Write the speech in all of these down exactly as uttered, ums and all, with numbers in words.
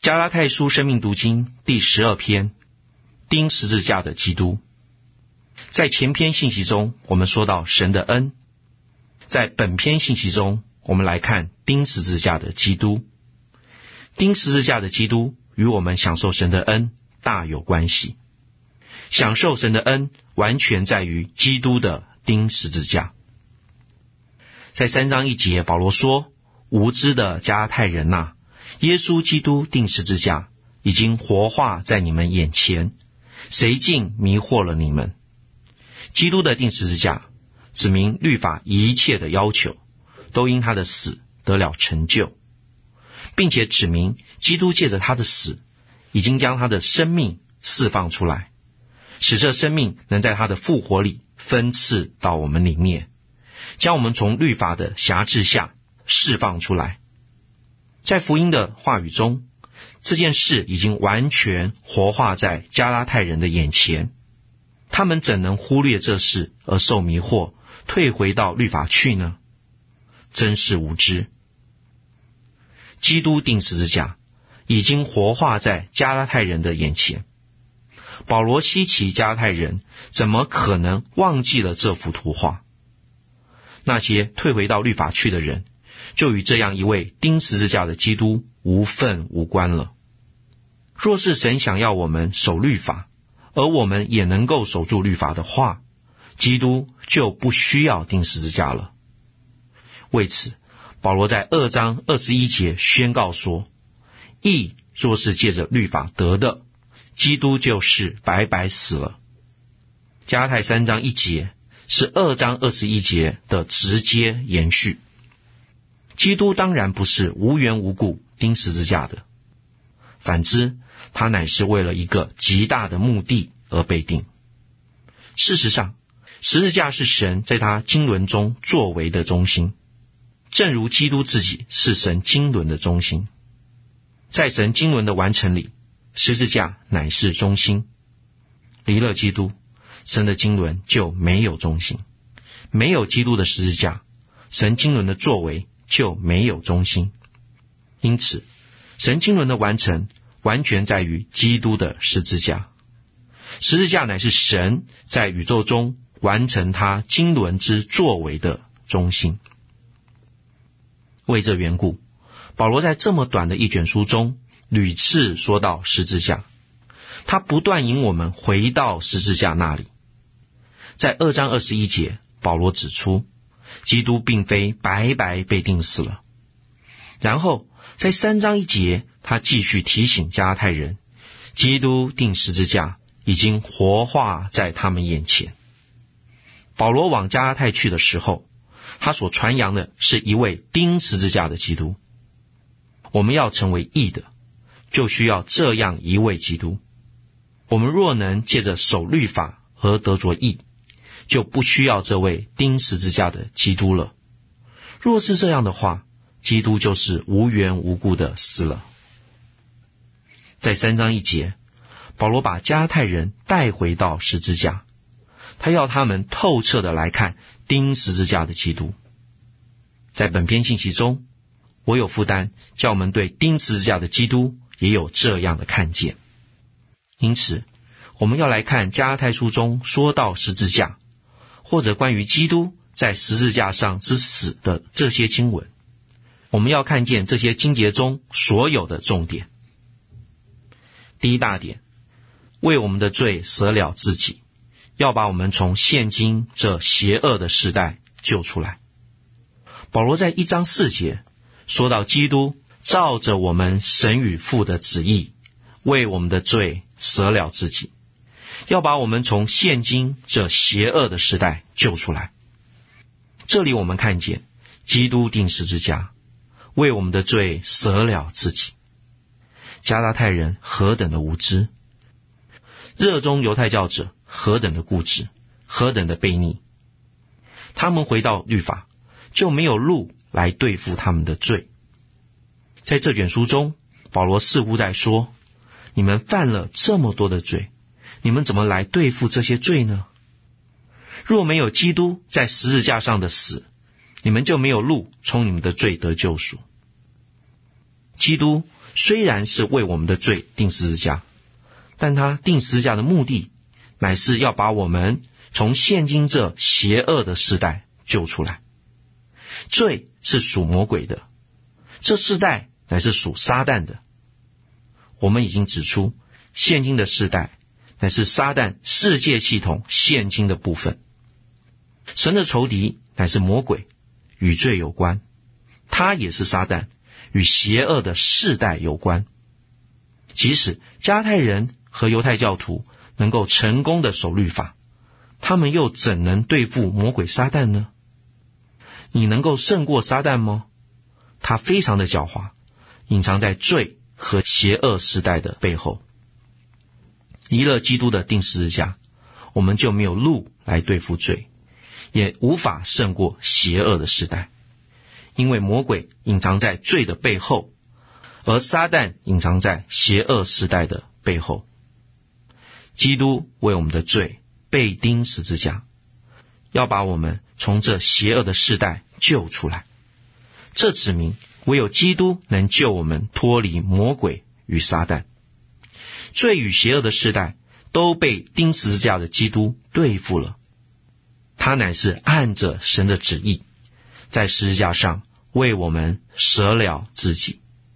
加拉太书生命读经第十二篇，钉十字架的基督。在前篇信息中，我们说到神的恩；在本篇信息中，我们来看钉十字架的基督。钉十字架的基督与我们享受神的恩大有关系。享受神的恩完全在于基督的钉十字架。在三章一节，保罗说：无知的加拉太人哪，耶稣基督钉十字架已经活化在你们眼前，谁竟迷惑了你们？基督的钉十字架指明律法一切的要求都因他的死得了成就，并且指明基督借着他的死已经将他的生命释放出来，使这生命能在他的复活里分赐到我们里面，将我们从律法的辖制下释放出来。在福音的话语中，这件事已经完全活化在加拉太人的眼前，他们怎能忽略这事而受迷惑，退回到律法去呢？真是无知。基督钉十字架已经活化在加拉太人的眼前，保罗希奇加拉太人怎么可能忘记了这幅图画？那些退回到律法去的人，就与这样一位钉十字架的基督无分无关了。若是神想要我们守律法，而我们也能够守住律法的话，基督就不需要钉十字架了。为此，保罗在二章二十一节宣告说：义若是借着律法得的，基督就是白白死了。加拉太三章一节是二章二十一节的直接延续。基督当然不是无缘无故钉十字架的，反之，他乃是为了一个极大的目的而被钉。事实上，十字架是神在他经纶中作为的中心，正如基督自己是神经纶的中心。在神经纶的完成里，十字架乃是中心。离了基督，神的经纶就没有中心。没有基督的十字架，神经纶的作为就没有中心。因此，神经纶的完成完全在于基督的十字架。十字架乃是神在宇宙中完成他经纶之作为的中心。为这缘故，保罗在这么短的一卷书中屡次说到十字架，他不断引我们回到十字架那里。在二章二十一节，保罗指出基督并非白白被钉死了。然后在三章一节，他继续提醒加拉太人，基督钉十字架已经活化在他们眼前。保罗往加拉太去的时候，他所传扬的是一位钉十字架的基督。我们要成为义的，就需要这样一位基督。我们若能借着守律法而得着义，就不需要这位钉十字架的基督了。若是这样的话，基督就是无缘无故的死了。在三章一节，保罗把加拉太人带回到十字架，他要他们透彻的来看钉十字架的基督。在本篇信息中，我有负担叫我们对钉十字架的基督也有这样的看见。因此，我们要来看加拉太书中说到十字架，或者关于基督在十字架上之死的这些经文。我们要看见这些经节中所有的重点。第一大点，为我们的罪舍了自己，要把我们从现今这邪恶的时代救出来。保罗在一章四节说到基督照着我们神与父的旨意，为我们的罪舍了自己，要把我们从现今这邪恶的时代救出来。这里我们看见基督钉十字架，为我们的罪舍了自己。加拉太人何等的无知，热衷犹太教者何等的固执，何等的悖逆。他们回到律法，就没有路来对付他们的罪。在这卷书中，保罗似乎在说，你们犯了这么多的罪，你们怎么来对付这些罪呢？若没有基督在十字架上的死，你们就没有路从你们的罪得救赎。 基督虽然是为我们的罪钉十字架，但他钉十字架的目的乃是要把我们从现今这邪恶的时代救出来。罪是属魔鬼的，这世代乃是属撒旦的。我们已经指出，现今的世代乃是撒旦世界系统现今的部分。神的仇敌乃是魔鬼，与罪有关，他也是撒旦，与邪恶的世代有关。即使加太人和犹太教徒能够成功的守律法，他们又怎能对付魔鬼撒旦呢？你能够胜过撒旦吗？他非常的狡猾，隐藏在罪和邪恶时代的背后。离了基督的钉十字架，我们就没有路来对付罪，也无法胜过邪恶的时代。因为魔鬼隐藏在罪的背后，而撒旦隐藏在邪恶时代的背后。基督为我们的罪被钉十字架，要把我们从这邪恶的世代救出来。这指明唯有基督能救我们脱离魔鬼与撒旦。罪与邪恶的世代都被钉十字架的基督对付了。他乃是按着神的旨意，在十字架上为我们舍了自己。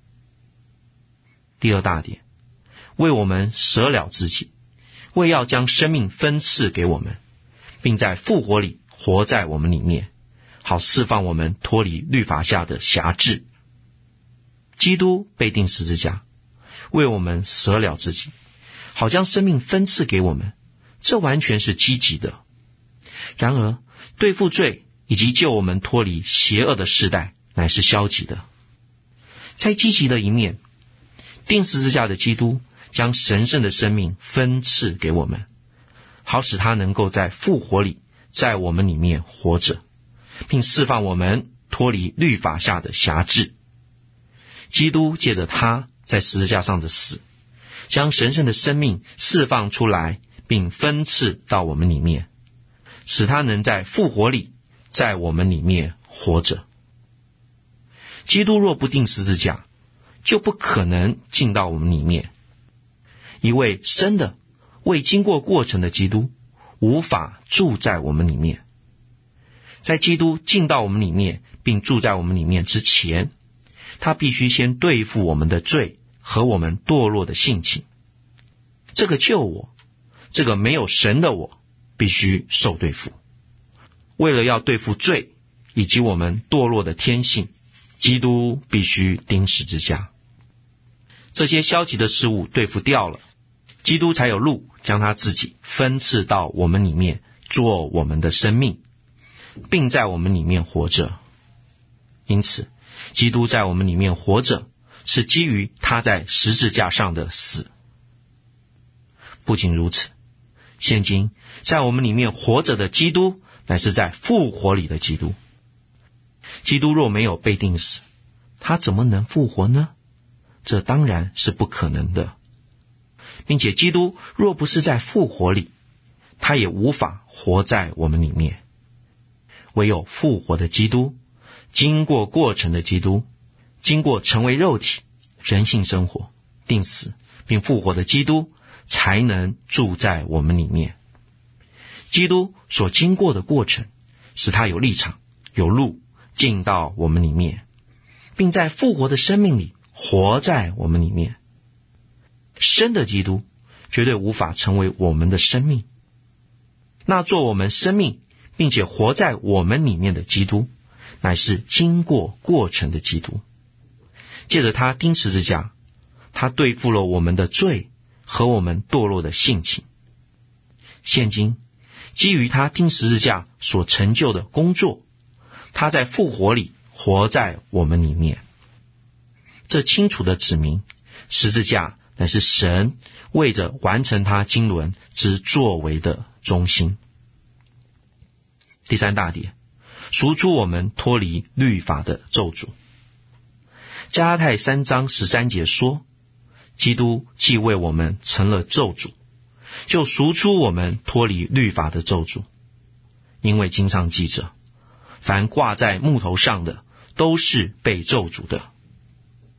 第二大点，为我们舍了自己，为要将生命分赐给我们，并在复活里活在我们里面，好释放我们脱离律法下的辖制。基督被钉十字架，为我们舍了自己，好将生命分赐给我们，这完全是积极的。然而，对付罪以及救我们脱离邪恶的世代，乃是消极的。在积极的一面，钉十字架的基督将神圣的生命分赐给我们，好使他能够在复活里在我们里面活着，并释放我们脱离律法下的辖制。基督借着他在十字架上的死，将神圣的生命释放出来，并分赐到我们里面，使他能在复活里在我们里面活着。基督若不钉十字架，就不可能进到我们里面。一位生的未经过过程的基督无法住在我们里面。在基督进到我们里面并住在我们里面之前，他必须先对付我们的罪和我们堕落的性情。这个旧我，这个没有神的我，必须受对付。为了要对付罪以及我们堕落的天性，基督必须钉十字架。这些消极的事物对付掉了，基督才有路将他自己分赐到我们里面，做我们的生命，并在我们里面活着。因此，基督在我们里面活着，是基于他在十字架上的死。不仅如此，现今在我们里面活着的基督，乃是在复活里的基督。基督若没有被钉死，他怎么能复活呢？这当然是不可能的。并且基督若不是在复活里，他也无法活在我们里面。唯有复活的基督，经过过程的基督，经过成为肉体、人性生活、钉死并复活的基督，才能住在我们里面。基督所经过的过程，使他有立场、有路进到我们里面，并在复活的生命里活在我们里面。生的基督绝对无法成为我们的生命。那做我们生命并且活在我们里面的基督，乃是经过过程的基督。借着他钉十字架，他对付了我们的罪和我们堕落的性情。现今基于他钉十字架所成就的工作，他在复活里活在我们里面。这清楚地指明，十字架乃是神为着完成他经纶之作为的中心。第三大点，赎出我们脱离律法的咒诅。加拉太三章十三节说，基督既为我们成了咒诅，就赎出我们脱离律法的咒诅。因为经上记着，凡挂在木头上的，都是被咒诅的。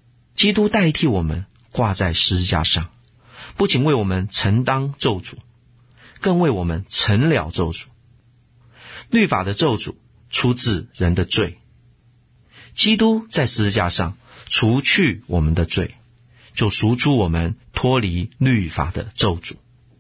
基督代替我们挂在十字架上，不仅为我们承当咒诅，更为我们成了咒诅。律法的咒诅出自人的罪，基督在十字架上除去我们的罪，就赎出我们脱离律法的咒诅。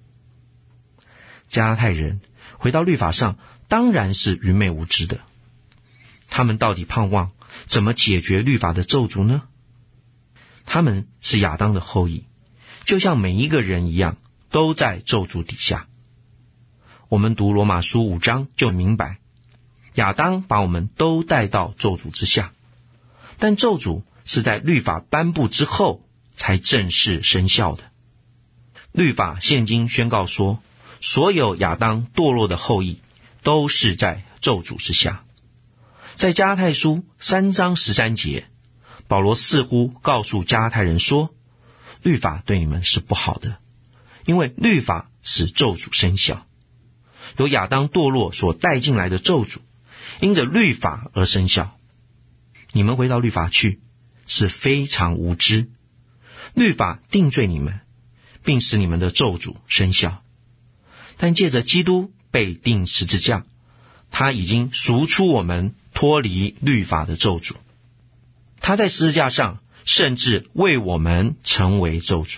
加拉太人回到律法上当然是愚昧无知的，他们到底盼望怎么解决律法的咒诅呢？他们是亚当的后裔，就像每一个人一样，都在咒诅底下。我们读罗马书五章就明白，亚当把我们都带到咒诅之下，但咒诅是在律法颁布之后才正式生效的。律法现今宣告说，所有亚当堕落的后裔都是在咒诅之下。在加拉太书三章十三节，保罗似乎告诉加拉太人说，律法对你们是不好的，因为律法使咒诅生效。由亚当堕落所带进来的咒诅，因着律法而生效。你们回到律法去，是非常无知。律法定罪你们，并使你们的咒诅生效。但借着基督被钉十字架，他已经赎出我们脱离律法的咒诅。他在十字架上甚至为我们成为咒诅。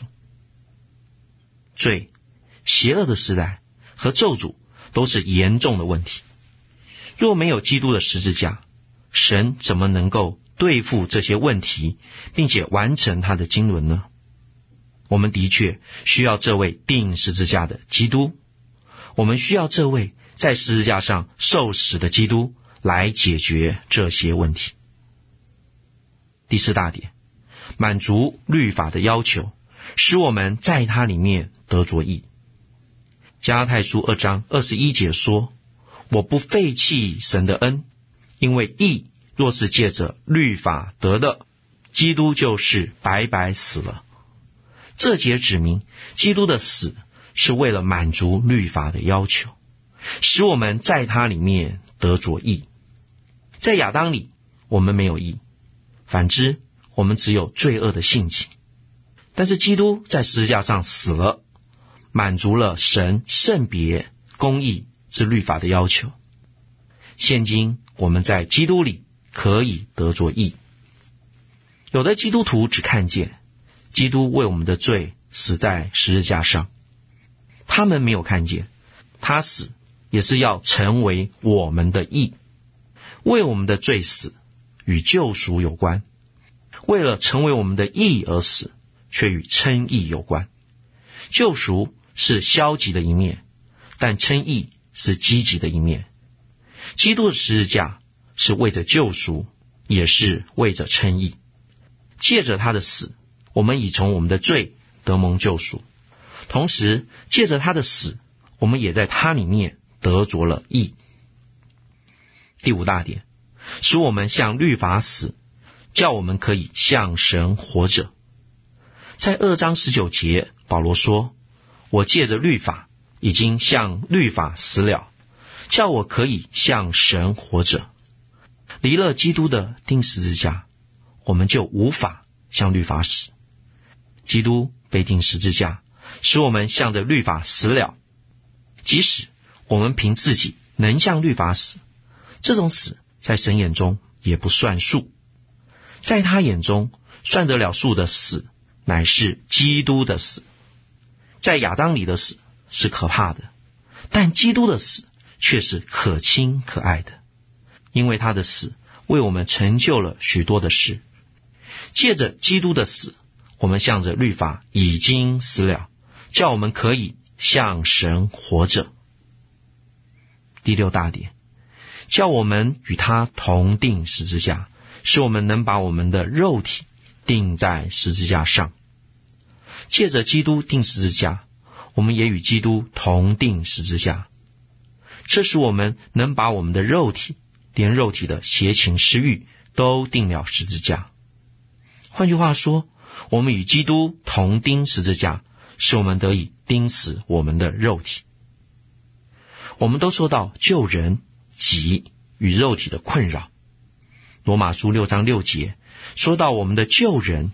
罪、邪恶的时代和咒诅都是严重的问题。若没有基督的十字架，神怎么能够对付这些问题，并且完成他的经纶呢？我们的确需要这位钉十字架的基督，我们需要这位在十字架上受死的基督来解决这些问题。第四大点，满足律法的要求，使我们在他里面得着义。加拉太书二章二十一节说，我不废弃神的恩，因为义若是借着律法得的，基督就是白白死了。这节指明基督的死是为了满足律法的要求，使我们在他里面得着义。在亚当里我们没有义，反之我们只有罪恶的性情。但是基督在十字架上死了，满足了神圣别公义之律法的要求。现今我们在基督里可以得着义。有的基督徒只看见基督为我们的罪死在十字架上，他们没有看见他死也是要成为我们的义。为我们的罪死与救赎有关，为了成为我们的义而死却与称义有关。救赎是消极的一面，但称义是积极的一面。基督的十字架是为着救赎，也是为着称义。借着他的死，我们已从我们的罪得蒙救赎，同时借着他的死，我们也在他里面得着了义。第五大点，使我们向律法死，叫我们可以向神活着。在二章十九节，保罗说，我借着律法已经向律法死了，叫我可以向神活着。离了基督的钉十字架，我们就无法向律法死。基督被钉十字架，使我们向着律法死了。即使我们凭自己能向律法死，这种死在神眼中也不算数。在他眼中算得了数的死，乃是基督的死。在亚当里的死是可怕的，但基督的死却是可亲可爱的，因为他的死为我们成就了许多的事。借着基督的死，我们向着律法已经死了，叫我们可以向神活着。第六大点，叫我们与他同钉十字架，使我们能把我们的肉体钉在十字架上。借着基督钉十字架，我们也与基督同钉十字架，这使我们能把我们的肉体，连肉体的邪情私欲都钉了十字架。换句话说，我们与基督同钉十字架，使我们得以钉死我们的肉体。我们都受到救人、己与肉体的困扰。罗马书六章六节说到我们的救人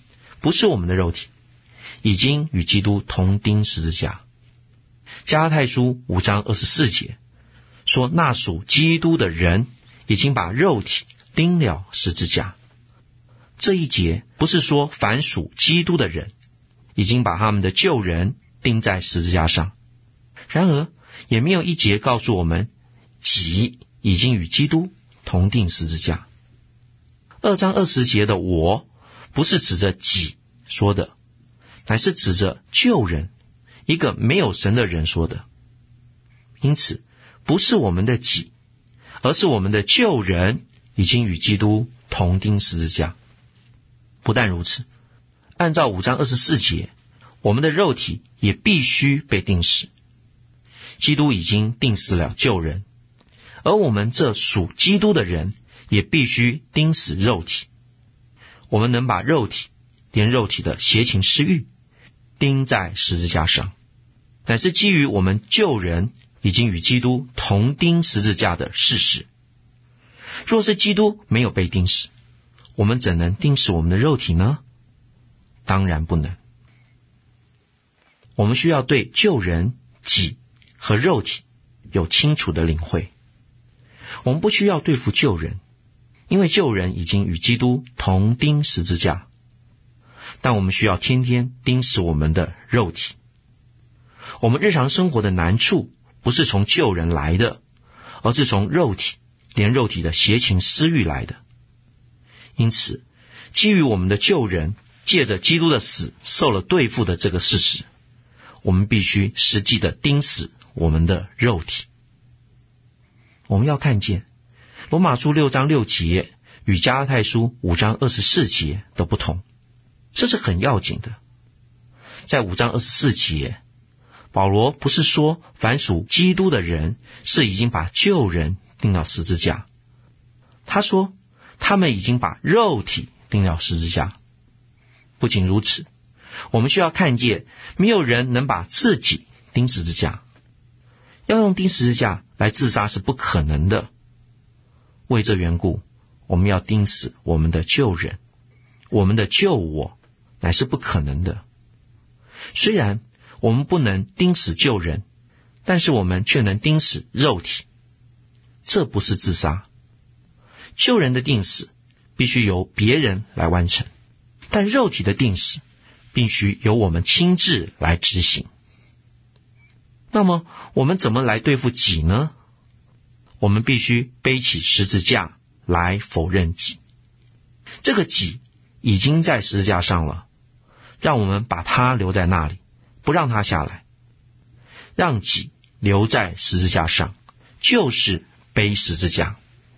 不是我们的肉体，已经与基督同钉十字架。加拉太书五章二十四节说，那属基督的人已经把肉体钉了十字架。这一节不是说凡属基督的人已经把他们的旧人钉在十字架上，然而也没有一节告诉我们己已经与基督同钉十字架。二章二十节的我不是指着己说的，乃是指着旧人，一个没有神的人说的。因此不是我们的己，而是我们的旧人已经与基督同钉十字架。不但如此，按照五章二十四节，我们的肉体也必须被钉死。基督已经钉死了旧人，而我们这属基督的人也必须钉死肉体。我们能把肉体连肉体的邪情私欲钉在十字架上，乃是基于我们旧人已经与基督同钉十字架的事实。若是基督没有被钉死，我们怎能钉死我们的肉体呢？当然不能。我们需要对旧人、己和肉体有清楚的领会。我们不需要对付旧人，因为旧人已经与基督同钉十字架。但我们需要天天钉死我们的肉体。我们日常生活的难处不是从旧人来的，而是从肉体，连肉体的邪情私欲来的。因此，基于我们的旧人借着基督的死受了对付的这个事实，我们必须实际的钉死我们的肉体。我们要看见罗马书六章六节与加拉太书五章二十四节的不同，这是很要紧的。在五章二十四节，保罗不是说凡属基督的人是已经把旧人钉到十字架，他说他们已经把肉体钉了十字架。不仅如此，我们需要看见没有人能把自己钉十字架。要用钉十字架来自杀是不可能的。为这缘故，我们要钉死我们的旧人，我们的旧我乃是不可能的。虽然我们不能钉死旧人，但是我们却能钉死肉体。这不是自杀。旧人的钉死必须由别人来完成，但肉体的钉死必须由我们亲自来执行。那么我们怎么来对付己呢？我们必须背起十字架来否认己。这个己已经在十字架上了，让我们把它留在那里，不让它下来。让己留在十字架上，就是背十字架。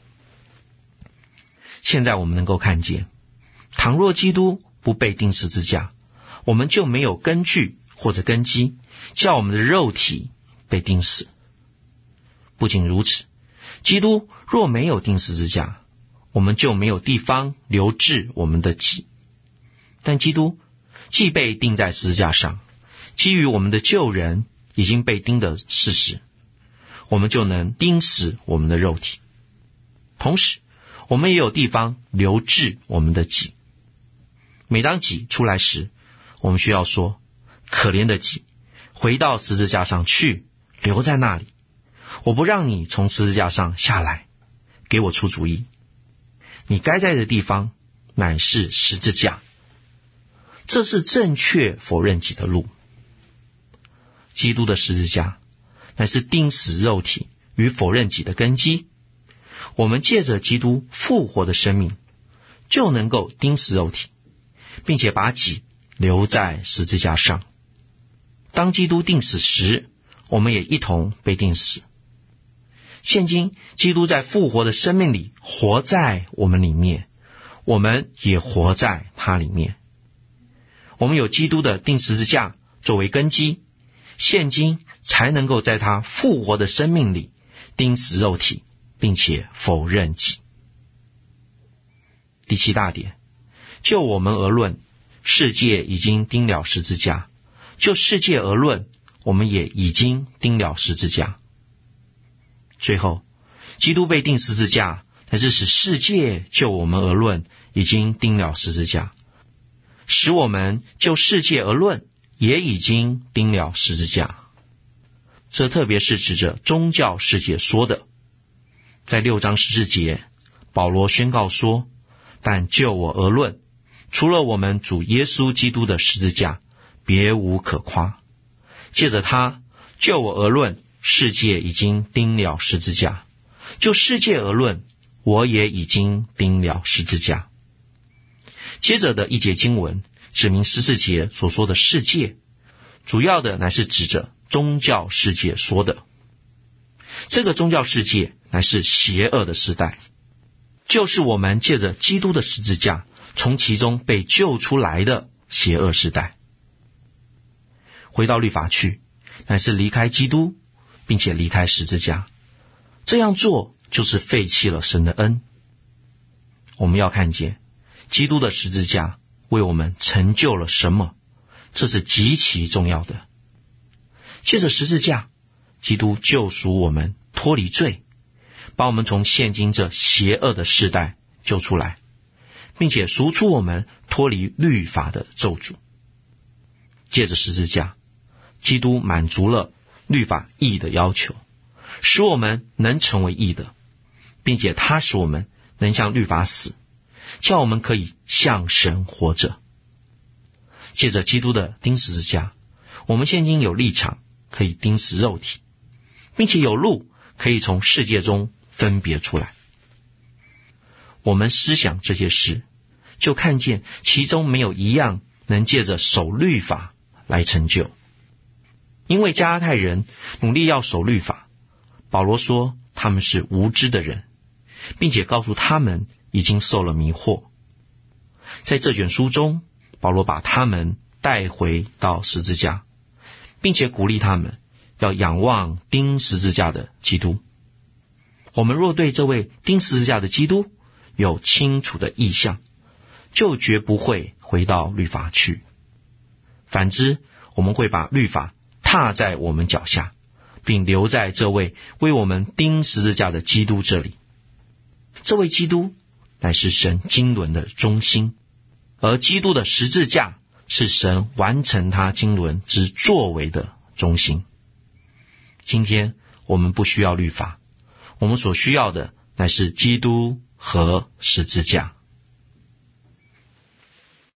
现在我们能够看见，倘若基督不被钉十字架，我们就没有根据或者根基叫我们的肉体被钉死。不仅如此，基督若没有钉十字架，我们就没有地方留置我们的己。但基督既被钉在十字架上，基于我们的旧人已经被钉的事实，我们就能钉死我们的肉体。同时我们也有地方留置我们的己。每当己出来时，我们需要说，可怜的己，回到十字架上去，留在那里，我不让你从十字架上下来，给我出主意。你该在的地方乃是十字架。这是正确否认己的路。基督的十字架乃是钉死肉体与否认己的根基。我们借着基督复活的生命，就能够钉死肉体，并且把己留在十字架上。当基督钉死时，我们也一同被钉死。现今基督在复活的生命里活在我们里面，我们也活在他里面。我们有基督的钉十字架作为根基，现今才能够在他复活的生命里钉死肉体，并且否认己。第七大点，就我们而论，世界已经钉了十字架；就世界而论，我们也已经钉了十字架。最后，基督被钉十字架，乃是使世界就我们而论已经钉了十字架。 使我们就世界而论，也已经钉了十字架。这特别是指着宗教世界说的。在六章十四节，保罗宣告说，但就我而论，除了我们主耶稣基督的十字架，别无可夸。借着他，就我而论，世界已经钉了十字架；就世界而论，我也已经钉了十字架。接着的一节经文指明十四节所说的世界，主要的乃是指着宗教世界说的。这个宗教世界乃是邪恶的时代，就是我们借着基督的十字架从其中被救出来的邪恶时代。回到律法去，乃是离开基督，并且离开十字架。这样做就是废弃了神的恩。我们要看见基督的十字架为我们成就了什么，这是极其重要的。借着十字架，基督救赎我们脱离罪，把我们从现今这邪恶的世代救出来，并且赎出我们脱离律法的咒诅。借着十字架，基督满足了律法义的要求，使我们能成为义的，并且他使我们能向律法死，叫我们可以向神活着。借着基督的钉十字架，我们现今有立场可以钉死肉体，并且有路可以从世界中分别出来。我们思想这些事，就看见其中没有一样能借着守律法来成就。因为加拉太人努力要守律法，保罗说他们是无知的人，并且告诉他们已经受了迷惑。在这卷书中，保罗把他们带回到十字架，并且鼓励他们要仰望钉十字架的基督。我们若对这位钉十字架的基督有清楚的意象，就绝不会回到律法去。反之，我们会把律法踏在我们脚下，并留在这位为我们钉十字架的基督这里。这位基督乃是神经纶的中心，而基督的十字架是神完成他经纶之作为的中心。今天我们不需要律法，我们所需要的乃是基督和十字架。